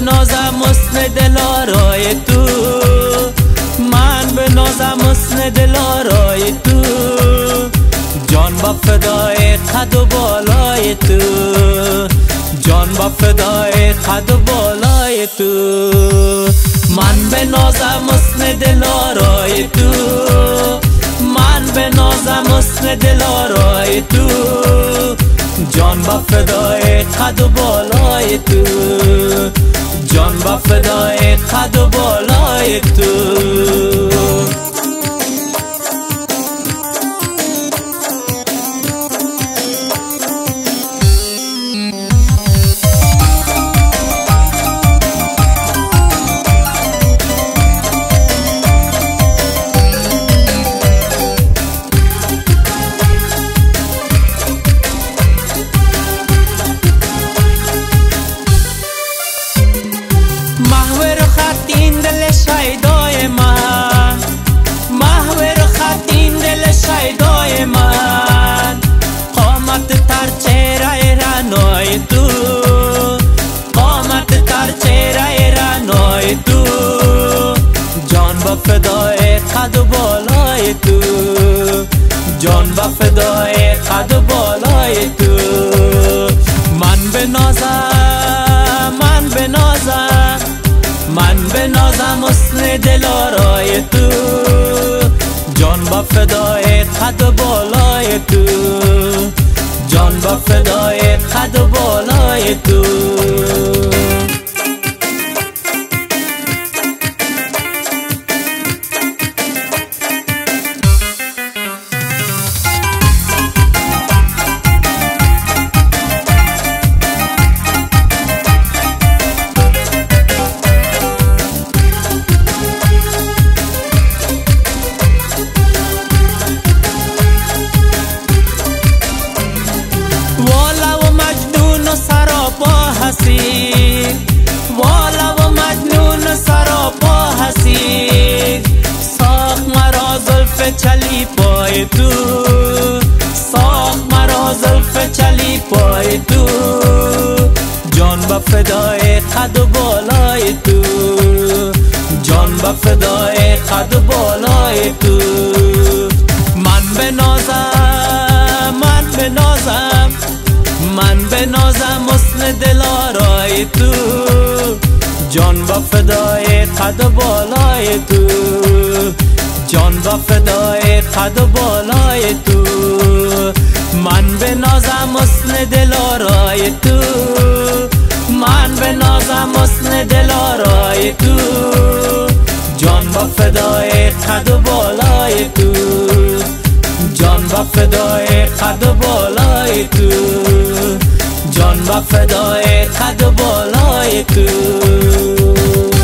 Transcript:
نازم حسن دلارای تو، من به نازم حسن دلارای تو، جان با فدای قد و بالای تو، جان با فدای قد و بالای تو. من به نازم حسن دلارای تو، من به نازم حسن دلارای تو، جان با فدای قد و بالای تو، جان با فدای قد و بالای تو. شیدای من، محو رخطین دل شیدای من، قامت تر چهره رنای تو، قامت تر چهره رنای تو، جان با فدای قد و بالای تو، جان با فدای قد و بالای تو. من به نازم، من به نازم، من به نازم حسن دلارای تو، جان با فدای قد و بالای تو، جان با فدای قد و بالای تو. والا و مجنون سراپا هستی، ساخت مرا زلف چلی پای تو، ساخت مرا زلف چلی پای تو، جان با فدای قد و بالای تو، جان با فدای قد و بالای تو. من به نازم، من به نازم، من به نازم حسن دلارای تو، جان با فدای قد و بالای تو، جان با فدای قد و بالای تو. من به نازم حسن دلارای تو، من به نازم حسن دلارای تو، جان با فدای قد و بالای تو، جان با فدای قد و بالای تو، جان با فدای قد و بالای تو.